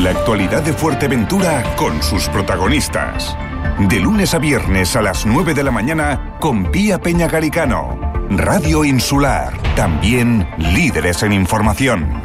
La actualidad de Fuerteventura con sus protagonistas. De lunes a viernes a las 9 de la mañana con Pía Peñagaricano. Radio Insular, también líderes en información.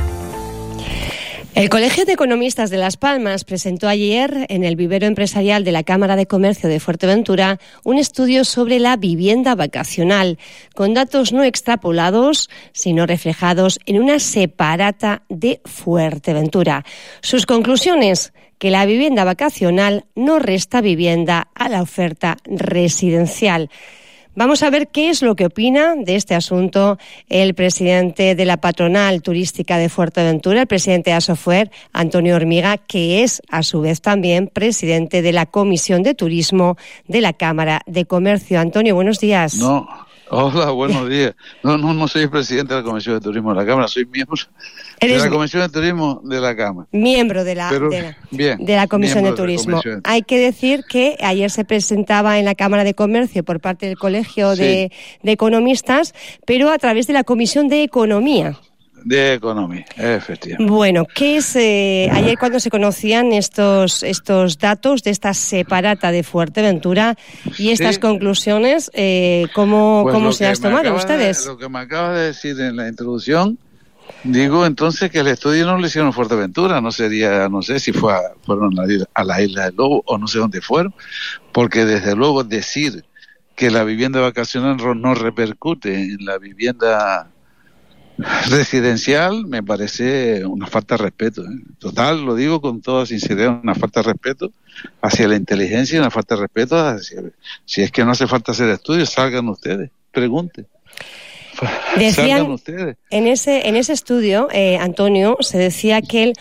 El Colegio de Economistas de Las Palmas presentó ayer en el vivero empresarial de la Cámara de Comercio de Fuerteventura un estudio sobre la vivienda vacacional, con datos no extrapolados, sino reflejados en una separata de Fuerteventura. Sus conclusiones: que la vivienda vacacional no resta vivienda a la oferta residencial. Vamos a ver qué es lo que opina de este asunto el presidente de la Patronal Turística de Fuerteventura, el presidente de Asofuer, Antonio Hormiga, que es a su vez también presidente de la Comisión de Turismo de la Cámara de Comercio. Antonio, buenos días. Hola, buenos días. No soy presidente de la Comisión de Turismo de la Cámara, soy miembro de la Comisión de Turismo de la Cámara. Miembro de la Comisión de Turismo. Hay que decir que ayer se presentaba en la Cámara de Comercio por parte del Colegio de Economistas, pero a través de la Comisión de Economía. De Economía, efectivamente. Bueno, ¿qué es ayer cuando se conocían estos datos de esta separata de Fuerteventura y estas conclusiones? ¿Cómo se las tomaron ustedes? Lo que me acaba de decir en la introducción, digo entonces que el estudio no lo hicieron en Fuerteventura, no sé si fueron a la Isla del Lobo o no sé dónde fueron, porque desde luego decir que la vivienda vacacional no repercute en la vivienda residencial me parece una falta de respeto. Total, lo digo con toda sinceridad, una falta de respeto hacia la inteligencia y una falta de respeto hacia... Si es que no hace falta hacer estudios, salgan ustedes, pregunten. Decían, en ese estudio, Antonio, se decía que el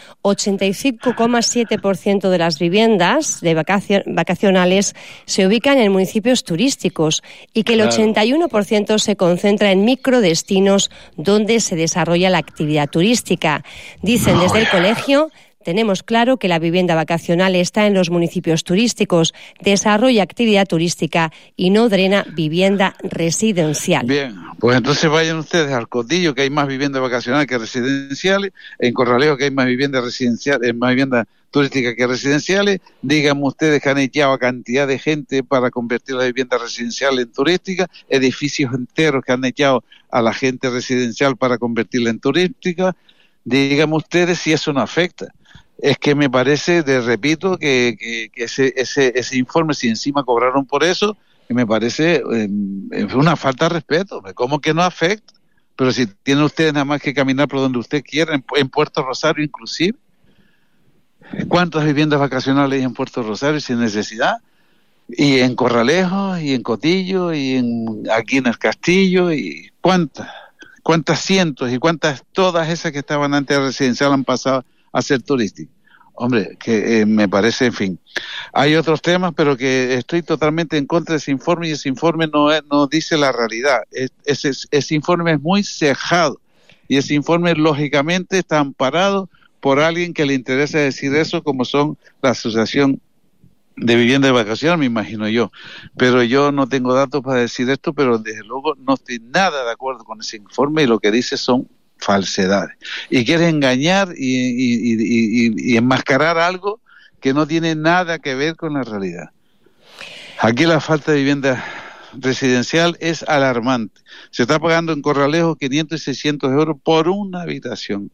85,7% de las viviendas de vacacionales se ubican en municipios turísticos y que el 81% se concentra en microdestinos donde se desarrolla la actividad turística. Dicen desde el colegio: tenemos claro que la vivienda vacacional está en los municipios turísticos, desarrolla actividad turística y no drena vivienda residencial. Bien, pues entonces vayan ustedes al Cotillo, que hay más viviendas vacacionales que residenciales, en Corralejo, que hay más viviendas residenciales, más viviendas turísticas que residenciales. Díganme ustedes que han echado a cantidad de gente para convertir la vivienda residencial en turística, edificios enteros que han echado a la gente residencial para convertirla en turística. Díganme ustedes si eso no afecta. Es que me parece, repito, que ese informe, si encima cobraron por eso, me parece una falta de respeto. ¿Cómo que no afecta? Pero si tienen ustedes nada más que caminar por donde usted quiera, en Puerto Rosario inclusive. ¿Cuántas viviendas vacacionales hay en Puerto Rosario sin necesidad? Y en Corralejo, y en Cotillo, y aquí en el Castillo, y cuántas cientos, y cuántas, todas esas que estaban antes de residencial han pasado a ser turística. Hombre, que me parece, en fin. Hay otros temas, pero que estoy totalmente en contra de ese informe, y ese informe no dice la realidad. Ese informe es muy cejado, y ese informe lógicamente está amparado por alguien que le interesa decir eso, como son la Asociación de Vivienda de Vacaciones, me imagino yo. Pero yo no tengo datos para decir esto, pero desde luego no estoy nada de acuerdo con ese informe, y lo que dice son falsedades. Y quiere engañar y enmascarar algo que no tiene nada que ver con la realidad. Aquí la falta de vivienda residencial es alarmante. Se está pagando en Corralejo 500 y 600 euros por una habitación.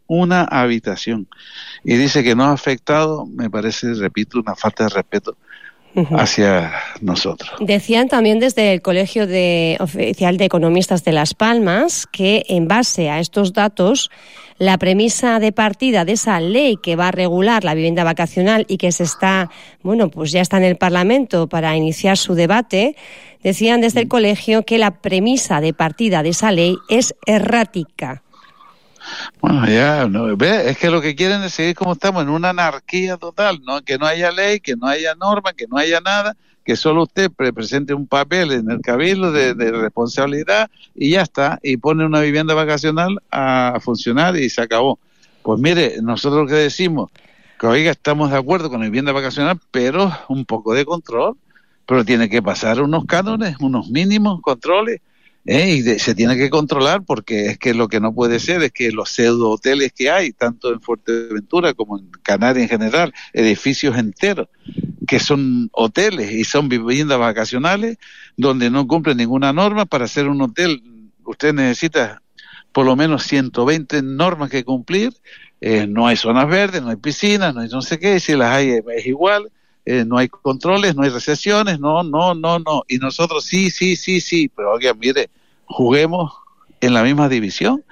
Y dice que no ha afectado, me parece, repito, una falta de respeto hacia nosotros. Decían también desde el Colegio Oficial de Economistas de Las Palmas que, en base a estos datos, la premisa de partida de esa ley que va a regular la vivienda vacacional y que pues ya está en el Parlamento para iniciar su debate, decían desde el colegio que la premisa de partida de esa ley es errática. Bueno, es que lo que quieren es seguir como estamos, en una anarquía total, ¿no? Que no haya ley, que no haya norma, que no haya nada, que solo usted presente un papel en el cabildo de responsabilidad y ya está, y pone una vivienda vacacional a funcionar y se acabó. Pues mire, nosotros lo que decimos, que oiga, estamos de acuerdo con la vivienda vacacional, pero un poco de control, pero tiene que pasar unos cánones, unos mínimos controles. Y se tiene que controlar, porque es que lo que no puede ser es que los pseudo hoteles que hay, tanto en Fuerteventura como en Canarias en general, edificios enteros que son hoteles y son viviendas vacacionales donde no cumplen ninguna norma. Para hacer un hotel usted necesita por lo menos 120 normas que cumplir. No hay zonas verdes, no hay piscinas, no hay no sé qué, si las hay es igual. No hay controles, no hay recesiones, no, y nosotros sí, pero oigan, mire, juguemos en la misma división.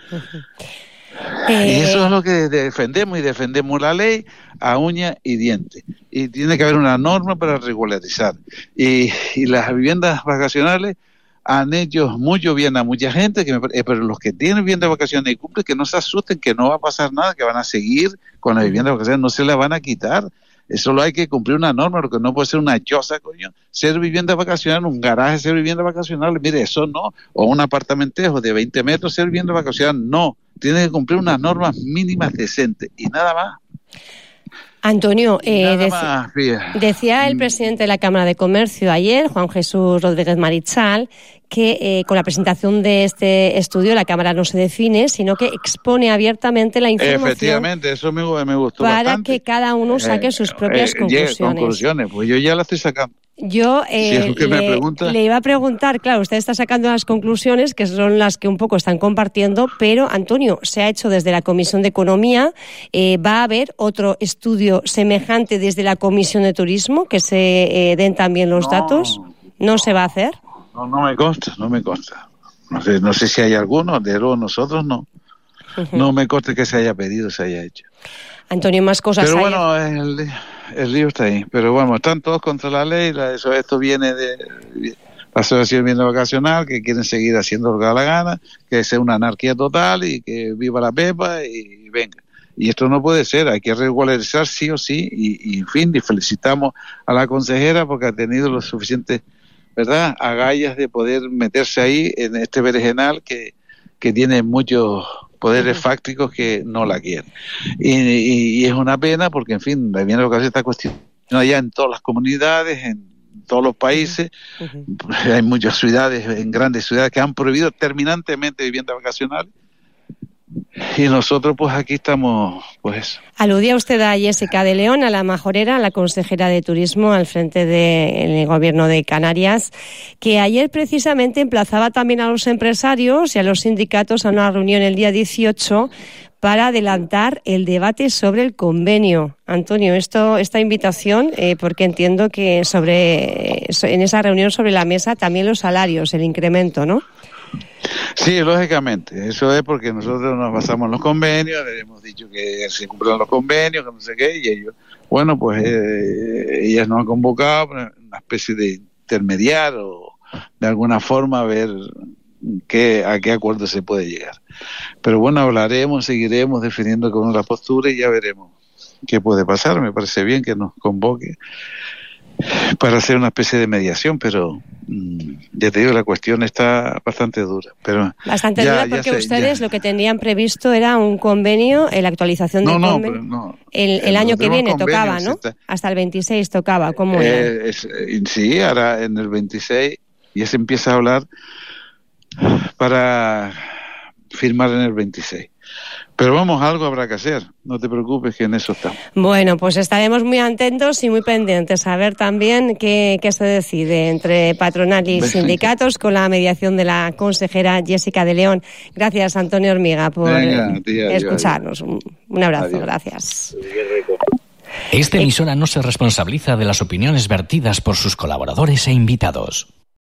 Y eso es lo que defendemos, y defendemos la ley a uña y diente, y tiene que haber una norma para regularizar, y las viviendas vacacionales han hecho mucho bien a mucha gente, pero los que tienen viviendas de vacaciones y cumplen, que no se asusten, que no va a pasar nada, que van a seguir con las viviendas de vacaciones, no se las van a quitar. Solo hay que cumplir una norma, porque no puede ser una choza, coño, ser vivienda vacacional, un garaje ser vivienda vacacional, mire, eso no, o un apartamentejo de 20 metros ser vivienda vacacional, no, tiene que cumplir unas normas mínimas decentes, y nada más. Antonio, decía el presidente de la Cámara de Comercio ayer, Juan Jesús Rodríguez Marichal, que con la presentación de este estudio la Cámara no se define, sino que expone abiertamente la información. Efectivamente, eso me gustó para bastante. Que cada uno saque sus propias conclusiones. Pues yo ya la estoy sacando. Yo le iba a preguntar, claro, usted está sacando las conclusiones, que son las que un poco están compartiendo, pero, Antonio, se ha hecho desde la Comisión de Economía, ¿va a haber otro estudio semejante desde la Comisión de Turismo, que se den también los datos? ¿No se va a hacer? No me consta. No sé si hay alguno, de luego nosotros no. No me consta que se haya pedido, se haya hecho. Antonio, más cosas. Pero bueno, el lío está ahí. Pero bueno, están todos contra la ley. Esto viene de la Asociación de Vivienda Vacacional, que quieren seguir haciendo lo que da la gana, que sea una anarquía total y que viva la pepa y venga. Y esto no puede ser, hay que regularizar sí o sí. Y en fin, y felicitamos a la consejera porque ha tenido lo suficiente, ¿verdad?, agallas de poder meterse ahí en este berenjenal que tiene muchos poderes fácticos que no la quieren. Y es una pena porque, en fin, la vivienda vacacional está cuestionada ya en todas las comunidades, en todos los países. Hay muchas ciudades, en grandes ciudades, que han prohibido terminantemente vivienda vacacional. Y nosotros pues aquí estamos, pues eso. Aludía usted a Jessica de León, a la majorera, la consejera de Turismo al frente del Gobierno de Canarias, que ayer precisamente emplazaba también a los empresarios y a los sindicatos a una reunión el día 18 para adelantar el debate sobre el convenio. Antonio, esta invitación, porque entiendo que en esa reunión sobre la mesa también los salarios, el incremento, ¿no? Sí, lógicamente. Eso es porque nosotros nos basamos en los convenios, le hemos dicho que se cumplan los convenios, que no sé qué, y ellos, bueno, pues ellas nos han convocado para una especie de intermediar o de alguna forma ver a qué acuerdo se puede llegar. Pero bueno, hablaremos, seguiremos defendiendo con una postura y ya veremos qué puede pasar. Me parece bien que nos convoque para hacer una especie de mediación, pero ya te digo, la cuestión está bastante dura. Bastante dura porque ustedes lo que tenían previsto era un convenio, la actualización del convenio. El año que viene tocaba, ¿no? Hasta el 26 tocaba. ¿Cómo era? Sí, ahora en el 26 ya se empieza a hablar para firmar en el 26. Pero vamos, algo habrá que hacer, no te preocupes que en eso estamos. Bueno, pues estaremos muy atentos y muy pendientes a ver también qué se decide entre patronal y sindicatos con la mediación de la consejera Jessica de León. Gracias, Antonio Hormiga, por escucharnos. Un abrazo, adiós. Gracias. Esta emisora no se responsabiliza de las opiniones vertidas por sus colaboradores e invitados.